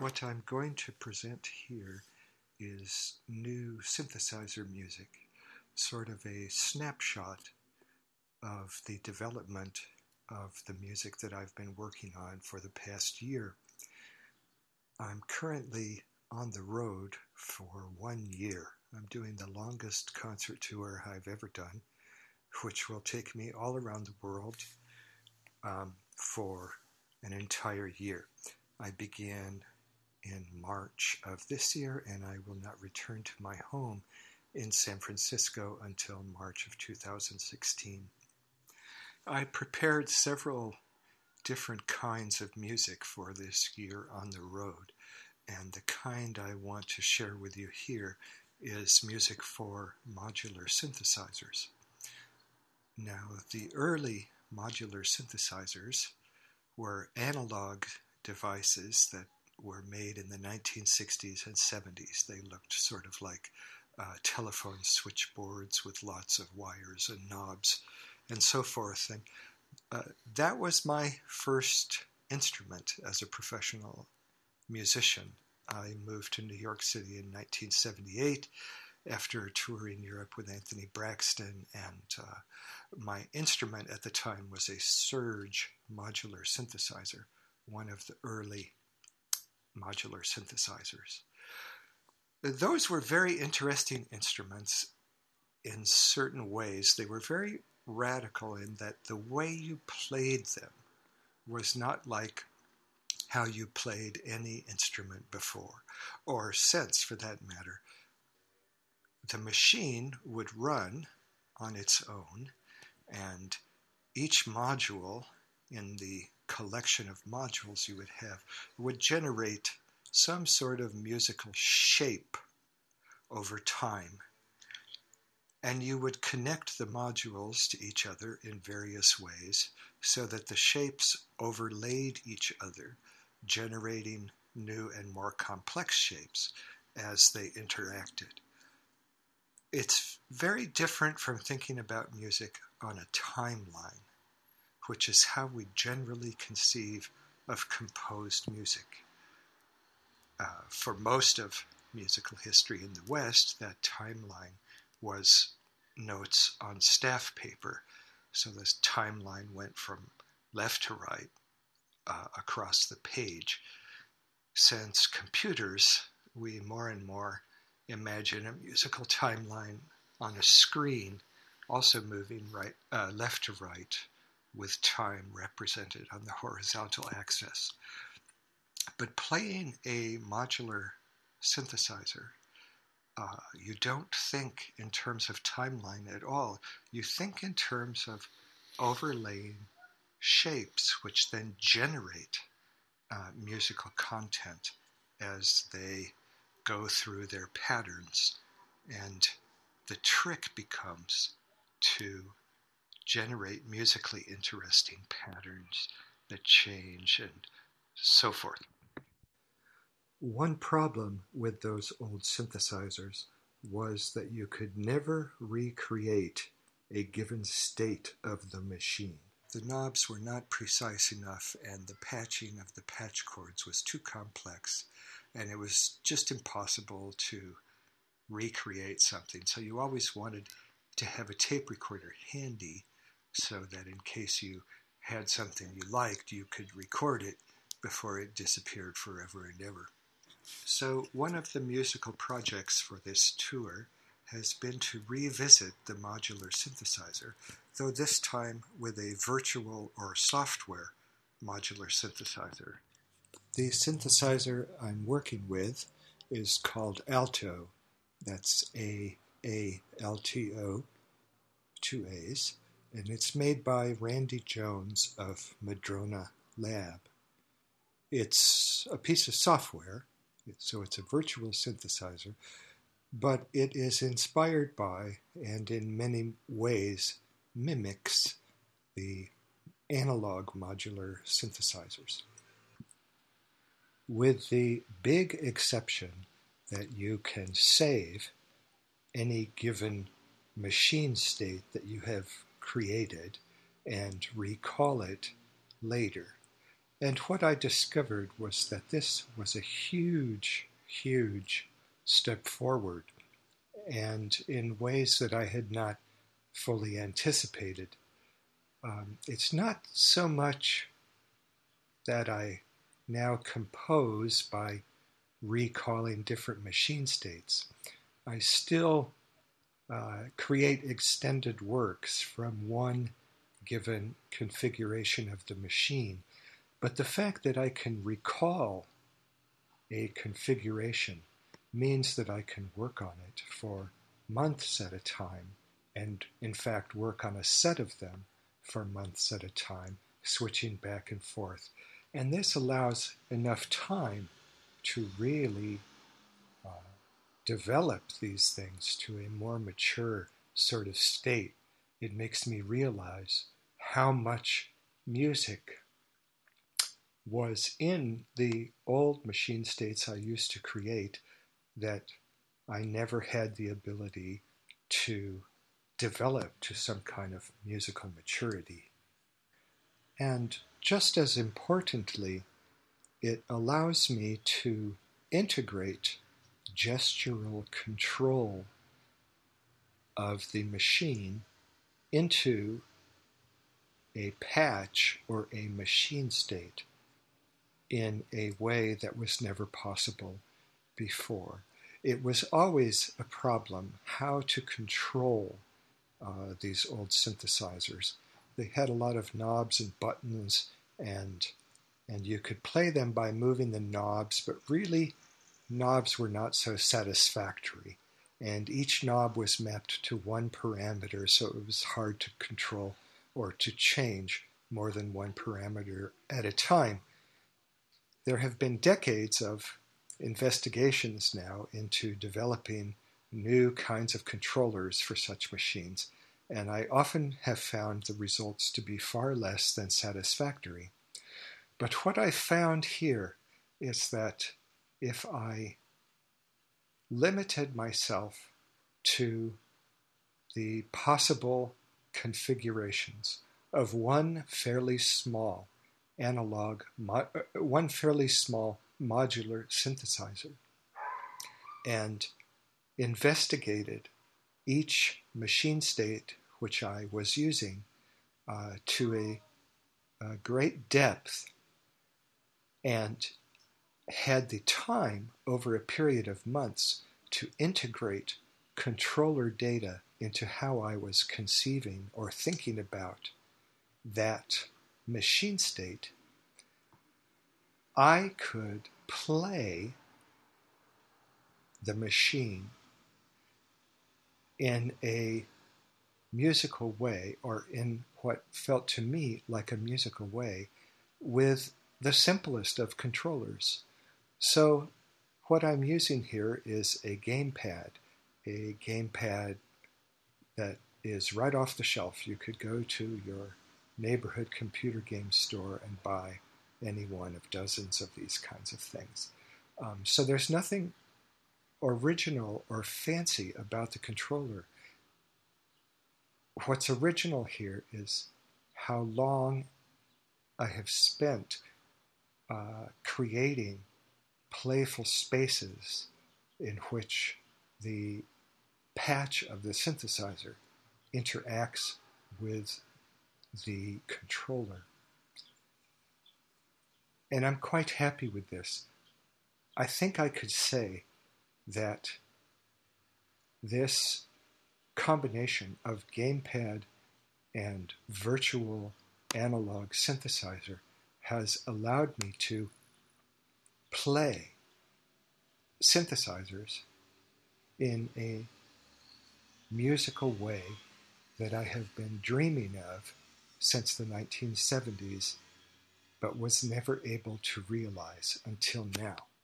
What I'm going to present here is new synthesizer music, sort of a snapshot of the development of the music that I've been working on for the past year. I'm currently on the road for 1 year. I'm doing the longest concert tour I've ever done, which will take me all around the world for an entire year. I began in March of this year, and I will not return to my home in San Francisco until March of 2016. I prepared several different kinds of music for this year on the road, and the kind I want to share with you here is music for modular synthesizers. Now, the early modular synthesizers were analog devices that were made in the 1960s and 70s. They looked sort of like telephone switchboards with lots of wires and knobs and so forth. And that was my first instrument as a professional musician. I moved to New York City in 1978 after touring Europe with Anthony Braxton, and my instrument at the time was a Surge modular synthesizer, one of the early modular synthesizers. Those were very interesting instruments in certain ways. They were very radical in that the way you played them was not like how you played any instrument before, or since for that matter. The machine would run on its own, and each module in the collection of modules you would have would generate some sort of musical shape over time. And you would connect the modules to each other in various ways so that the shapes overlaid each other, generating new and more complex shapes as they interacted. It's very different from thinking about music on a timeline, which is how we generally conceive of composed music. For most of musical history in the West, that timeline was notes on staff paper. So this timeline went from left to right across the page. Since computers, we more and more imagine a musical timeline on a screen, also moving left to right, with time represented on the horizontal axis. But playing a modular synthesizer, you don't think in terms of timeline at all. You think in terms of overlaying shapes, which then generate musical content as they go through their patterns. And the trick becomes to generate musically interesting patterns that change and so forth. One problem with those old synthesizers was that you could never recreate a given state of the machine. The knobs were not precise enough, and the patching of the patch cords was too complex, and it was just impossible to recreate something. So you always wanted to have a tape recorder handy so that in case you had something you liked, you could record it before it disappeared forever and ever. So one of the musical projects for this tour has been to revisit the modular synthesizer, though this time with a virtual or software modular synthesizer. The synthesizer I'm working with is called Alto. That's A-L-T-O, 2 A's, and it's made by Randy Jones of Madrona Lab. It's a piece of software, so it's a virtual synthesizer, but it is inspired by, and in many ways mimics, the analog modular synthesizers, with the big exception that you can save any given machine state that you have created and recall it later. And what I discovered was that this was a huge, huge step forward, and in ways that I had not fully anticipated. It's not so much that I now compose by recalling different machine states. I still create extended works from one given configuration of the machine, but the fact that I can recall a configuration means that I can work on it for months at a time, and in fact work on a set of them for months at a time, switching back and forth. And this allows enough time to really develop these things to a more mature sort of state. It makes me realize how much music was in the old machine states I used to create that I never had the ability to develop to some kind of musical maturity. And just as importantly, it allows me to integrate gestural control of the machine into a patch or a machine state in a way that was never possible before. It was always a problem how to control these old synthesizers. They had a lot of knobs and buttons, and you could play them by moving the knobs, but really knobs were not so satisfactory. And each knob was mapped to one parameter, so it was hard to control or to change more than one parameter at a time. There have been decades of investigations now into developing new kinds of controllers for such machines, and I often have found the results to be far less than satisfactory. But what I found here is that if I limited myself to the possible configurations of one fairly small one fairly small modular synthesizer, and investigated each machine state which I was using to a great depth, and had the time over a period of months to integrate controller data into how I was conceiving or thinking about that machine state, I could play the machine in a musical way, or in what felt to me like a musical way, with the simplest of controllers. So what I'm using here is a gamepad that is right off the shelf. You could go to your neighborhood computer game store and buy any one of dozens of these kinds of things. So there's nothing original or fancy about the controller. What's original here is how long I have spent creating playful spaces in which the patch of the synthesizer interacts with the controller. And I'm quite happy with this. I think I could say that this combination of gamepad and virtual analog synthesizer has allowed me to play synthesizers in a musical way that I have been dreaming of since the 1970s, but was never able to realize until now.